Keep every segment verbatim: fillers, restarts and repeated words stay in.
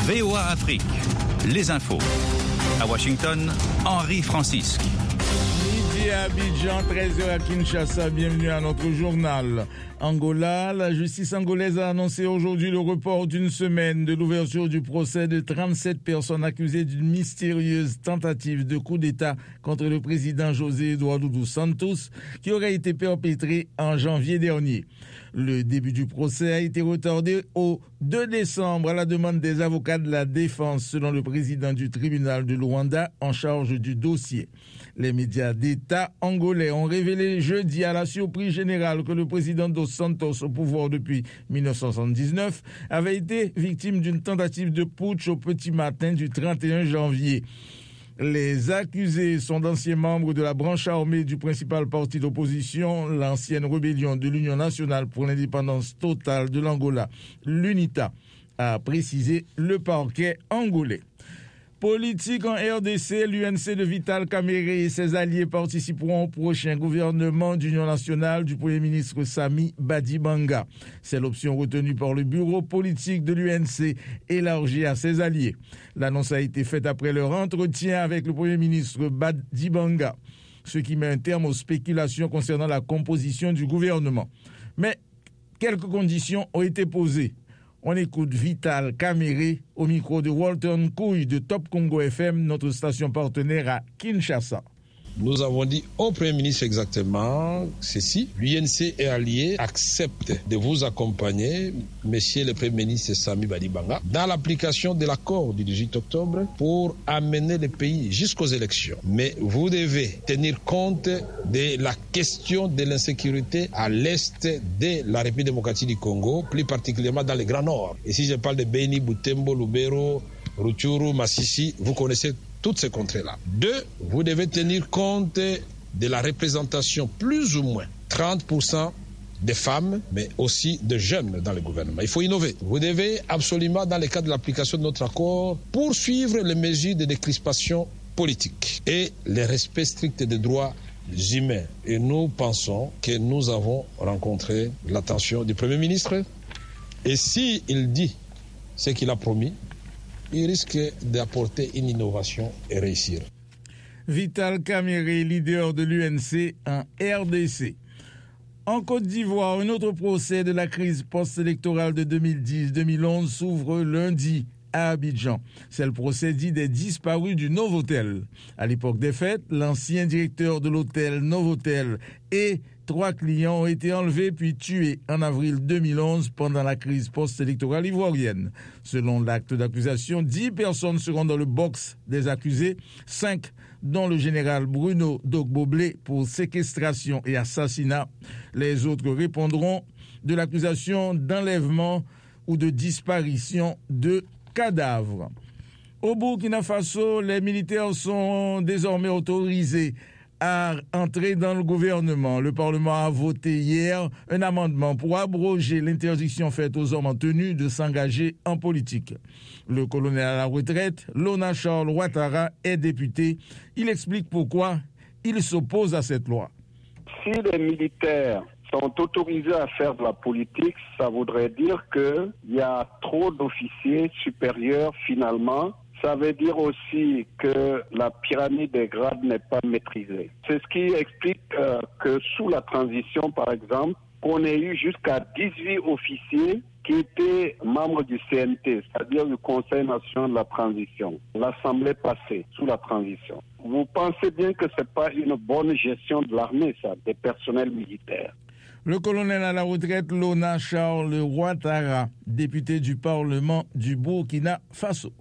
V O A Afrique, les infos. À Washington, Henri Francisque. Midi à Abidjan, treize heures à Kinshasa, bienvenue à notre journal. Angola, la justice angolaise a annoncé aujourd'hui le report d'une semaine de l'ouverture du procès de trente-sept personnes accusées d'une mystérieuse tentative de coup d'État contre le président José Eduardo dos Santos, qui aurait été perpétrée en janvier dernier. Le début du procès a été retardé au deux décembre à la demande des avocats de la défense, selon le président du tribunal de Luanda en charge du dossier. Les médias d'État angolais ont révélé jeudi à la surprise générale que le président dos Santos, au pouvoir depuis mille neuf cent soixante-dix-neuf, avait été victime d'une tentative de putsch au petit matin du trente et un janvier. Les accusés sont d'anciens membres de la branche armée du principal parti d'opposition, l'ancienne rébellion de l'Union nationale pour l'indépendance totale de l'Angola, l'UNITA, a précisé le parquet angolais. Politique en R D C, l'U N C de Vital Kamerhe et ses alliés participeront au prochain gouvernement d'union nationale du Premier ministre Sami Badibanga. C'est l'option retenue par le bureau politique de l'U N C, élargie à ses alliés. L'annonce a été faite après leur entretien avec le Premier ministre Badibanga, ce qui met un terme aux spéculations concernant la composition du gouvernement. Mais quelques conditions ont été posées. On écoute Vital Kamerhe au micro de Walter Nkouy de Top Congo F M, notre station partenaire à Kinshasa. Nous avons dit au Premier ministre exactement ceci. L'U N C et alliés acceptent de vous accompagner, Monsieur le Premier ministre Sami Badibanga, dans l'application de l'accord du dix-huit octobre pour amener le pays jusqu'aux élections. Mais vous devez tenir compte de la question de l'insécurité à l'est de la République démocratique du Congo, plus particulièrement dans le Grand Nord. Et si je parle de Beni, Butembo, Lubero, Rutshuru, Masisi, vous connaissez toutes ces contrées-là. Deux, vous devez tenir compte de la représentation plus ou moins trente pour cent des femmes, mais aussi de jeunes dans le gouvernement. Il faut innover. Vous devez absolument, dans le cadre de l'application de notre accord, poursuivre les mesures de décrispation politique et le respect strict des droits humains. Et nous pensons que nous avons rencontré l'attention du Premier ministre. Et s'il dit ce qu'il a promis, il risque d'apporter une innovation et réussir. Vital Kamerhe, leader de l'U N C en R D C. En Côte d'Ivoire, un autre procès de la crise post-électorale de deux mille dix deux mille onze s'ouvre lundi à Abidjan. C'est le procès dit des disparus du Novotel. À l'époque des fêtes, l'ancien directeur de l'hôtel Novotel et trois clients ont été enlevés puis tués en avril deux mille onze pendant la crise post-électorale ivoirienne. Selon l'acte d'accusation, dix personnes seront dans le box des accusés, cinq dont le général Bruno Dogboblé pour séquestration et assassinat. Les autres répondront de l'accusation d'enlèvement ou de disparition de cadavres. Au Burkina Faso, les militaires sont désormais autorisés à entrer dans le gouvernement. Le Parlement a voté hier un amendement pour abroger l'interdiction faite aux hommes en tenue de s'engager en politique. Le colonel à la retraite, Lona Charles Ouattara, est député. Il explique pourquoi il s'oppose à cette loi. Si les militaires sont autorisés à faire de la politique, ça voudrait dire qu'il y a trop d'officiers supérieurs finalement. Ça veut dire aussi que la pyramide des grades n'est pas maîtrisée. C'est ce qui explique euh, que sous la transition, par exemple, qu'on ait eu jusqu'à dix-huit officiers qui étaient membres du C N T, c'est-à-dire du Conseil national de la transition, l'Assemblée passée, sous la transition. Vous pensez bien que ce n'est pas une bonne gestion de l'armée, ça, des personnels militaires. Le colonel à la retraite, Lona Charles Ouattara, député du Parlement du Burkina Faso.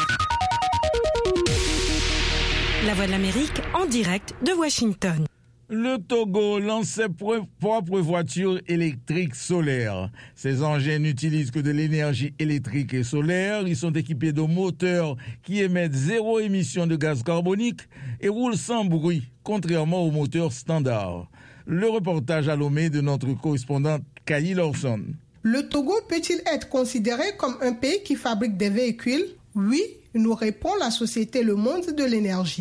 La Voix de l'Amérique en direct de Washington. Le Togo lance ses propres voitures électriques solaires. Ces engins n'utilisent que de l'énergie électrique et solaire. Ils sont équipés de moteurs qui émettent zéro émission de gaz carbonique et roulent sans bruit, contrairement aux moteurs standards. Le reportage à Lomé de notre correspondante Kayi Lorson. Le Togo peut-il être considéré comme un pays qui fabrique des véhicules ? Oui, nous répond la société Le Monde de l'énergie.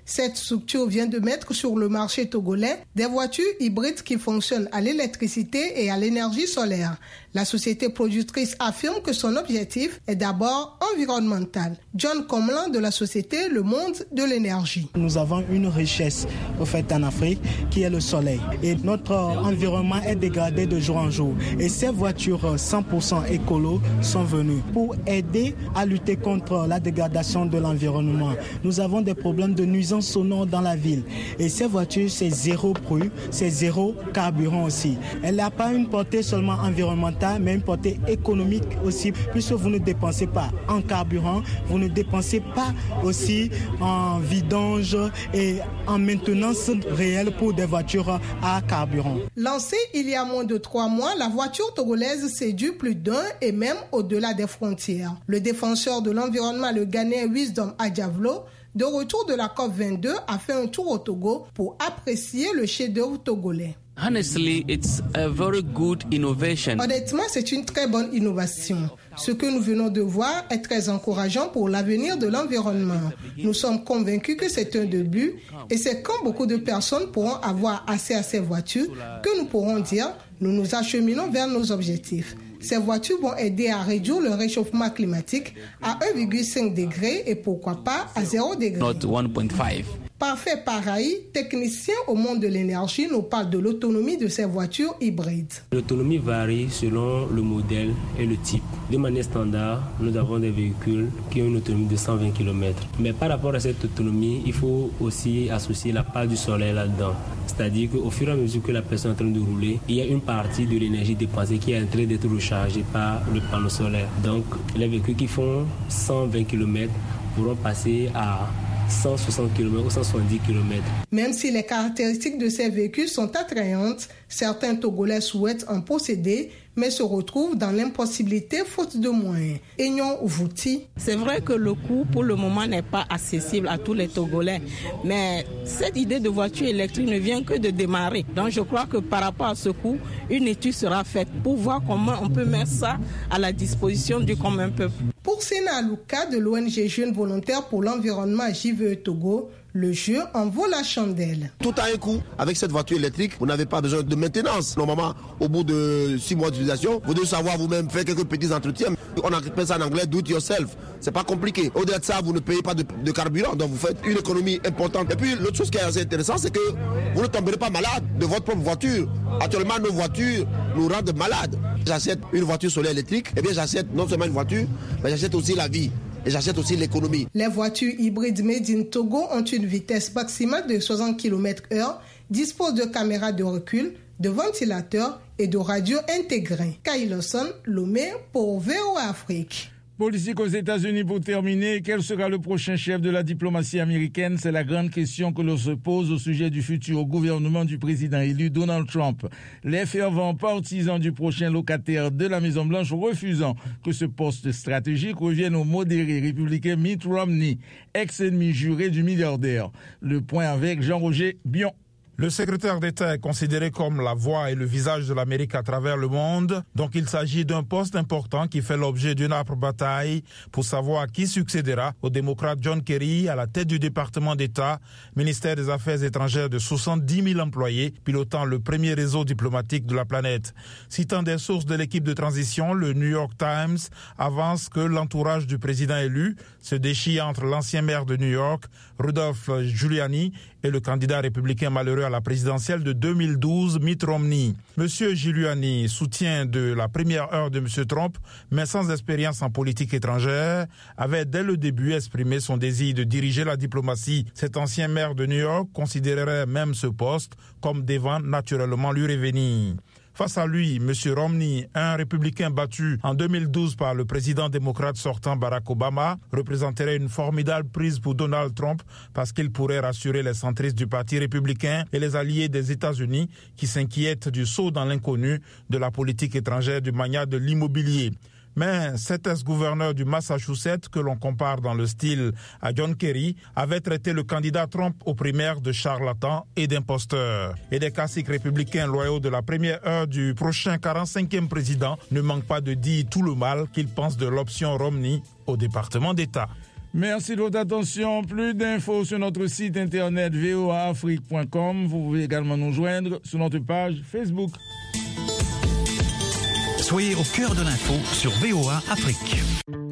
Cette structure vient de mettre sur le marché togolais des voitures hybrides qui fonctionnent à l'électricité et à l'énergie solaire. La société productrice affirme que son objectif est d'abord environnemental. John Comlan de la société Le Monde de l'énergie. Nous avons une richesse au fait en Afrique qui est le soleil. Et notre environnement est dégradé de jour en jour. Et ces voitures cent pour cent écolo sont venues pour aider à lutter contre la dégradation de l'environnement. Nous avons des problèmes de nuisances sonores dans la ville. Et ces voitures, c'est zéro bruit, c'est zéro carburant aussi. Elle n'a pas une portée seulement environnementale, mais une portée économique aussi, puisque vous ne dépensez pas en carburant, vous ne dépensez pas aussi en vidange et en maintenance réelle pour des voitures à carburant. Lancée il y a moins de trois mois, la voiture togolaise séduit plus d'un et même au-delà des frontières. Le défenseur de l'environnement, le Ghanéen Wisdom Adjavlo, de retour de la COP vingt-deux, a fait un tour au Togo pour apprécier le chef-d'œuvre togolais. Honestly, it's a very good innovation. Honnêtement, c'est une très bonne innovation. Ce que nous venons de voir est très encourageant pour l'avenir de l'environnement. Nous sommes convaincus que c'est un début et c'est quand beaucoup de personnes pourront avoir accès à ces voitures que nous pourrons dire nous nous acheminons vers nos objectifs. Ces voitures vont aider à réduire le réchauffement climatique à un virgule cinq degré et pourquoi pas à zéro degré. Not one point five. Parfait Paraï, technicien au monde de l'énergie, nous parle de l'autonomie de ces voitures hybrides. L'autonomie varie selon le modèle et le type. De manière standard, nous avons des véhicules qui ont une autonomie de cent vingt kilomètres. Mais par rapport à cette autonomie, il faut aussi associer la part du soleil là-dedans. C'est-à-dire qu'au fur et à mesure que la personne est en train de rouler, il y a une partie de l'énergie dépensée qui est en train d'être rechargée par le panneau solaire. Donc, les véhicules qui font cent vingt kilomètres pourront passer à cent soixante kilomètres ou cent soixante-dix kilomètres. Même si les caractéristiques de ces véhicules sont attrayantes, certains Togolais souhaitent en posséder, mais se retrouvent dans l'impossibilité faute de moyens. Aignon Vouti. C'est vrai que le coût pour le moment n'est pas accessible à tous les Togolais, mais cette idée de voiture électrique ne vient que de démarrer. Donc je crois que par rapport à ce coût, une étude sera faite pour voir comment on peut mettre ça à la disposition du commun peuple. Pour Sena Alouka de l'O N G Jeunes Volontaires pour l'Environnement J V E Togo, le jeu en vaut la chandelle. Tout a un coût. Avec cette voiture électrique, vous n'avez pas besoin de maintenance. Normalement, au bout de six mois d'utilisation, vous devez savoir vous-même faire quelques petits entretiens. On appelle ça en anglais do it yourself. C'est pas compliqué. Au-delà de ça, vous ne payez pas de, de carburant, donc vous faites une économie importante. Et puis l'autre chose qui est assez intéressante, c'est que vous ne tomberez pas malade de votre propre voiture. Actuellement, nos voitures nous rendent malades. J'achète une voiture solaire électrique, et bien j'achète non seulement une voiture, mais j'achète aussi la vie. Et j'achète aussi l'économie. Les voitures hybrides made in Togo ont une vitesse maximale de soixante kilomètres heure, disposent de caméras de recul, de ventilateurs et de radios intégrés. Kyle Lawson, Lomé pour V O A Afrique. Politique aux États-Unis pour terminer. Quel sera le prochain chef de la diplomatie américaine? C'est la grande question que l'on se pose au sujet du futur gouvernement du président élu Donald Trump. Les fervents partisans du prochain locataire de la Maison-Blanche refusant que ce poste stratégique revienne au modéré républicain Mitt Romney, ex-ennemi juré du milliardaire. Le point avec Jean-Roger Bion. Le secrétaire d'État est considéré comme la voix et le visage de l'Amérique à travers le monde. Donc il s'agit d'un poste important qui fait l'objet d'une âpre bataille pour savoir qui succédera au démocrate John Kerry à la tête du département d'État, ministère des Affaires étrangères de soixante-dix mille employés, pilotant le premier réseau diplomatique de la planète. Citant des sources de l'équipe de transition, le New York Times avance que l'entourage du président élu se déchire entre l'ancien maire de New York, Rudolph Giuliani, et le candidat républicain malheureux à la présidentielle de deux mille douze, Mitt Romney. Monsieur Giuliani, soutien de la première heure de Monsieur Trump, mais sans expérience en politique étrangère, avait dès le début exprimé son désir de diriger la diplomatie. Cet ancien maire de New York considérerait même ce poste comme devant naturellement lui revenir. Face à lui, M. Romney, un républicain battu en deux mille douze par le président démocrate sortant Barack Obama, représenterait une formidable prise pour Donald Trump parce qu'il pourrait rassurer les centristes du parti républicain et les alliés des États-Unis qui s'inquiètent du saut dans l'inconnu de la politique étrangère du magnat de l'immobilier. Mais cet ex-gouverneur du Massachusetts, que l'on compare dans le style à John Kerry, avait traité le candidat Trump aux primaires de charlatan et d'imposteur. Et des classiques républicains loyaux de la première heure du prochain quarante-cinquième président ne manquent pas de dire tout le mal qu'ils pensent de l'option Romney au département d'État. Merci de votre attention. Plus d'infos sur notre site internet v o a afrique point com. Vous pouvez également nous joindre sur notre page Facebook. Soyez au cœur de l'info sur V O A Afrique.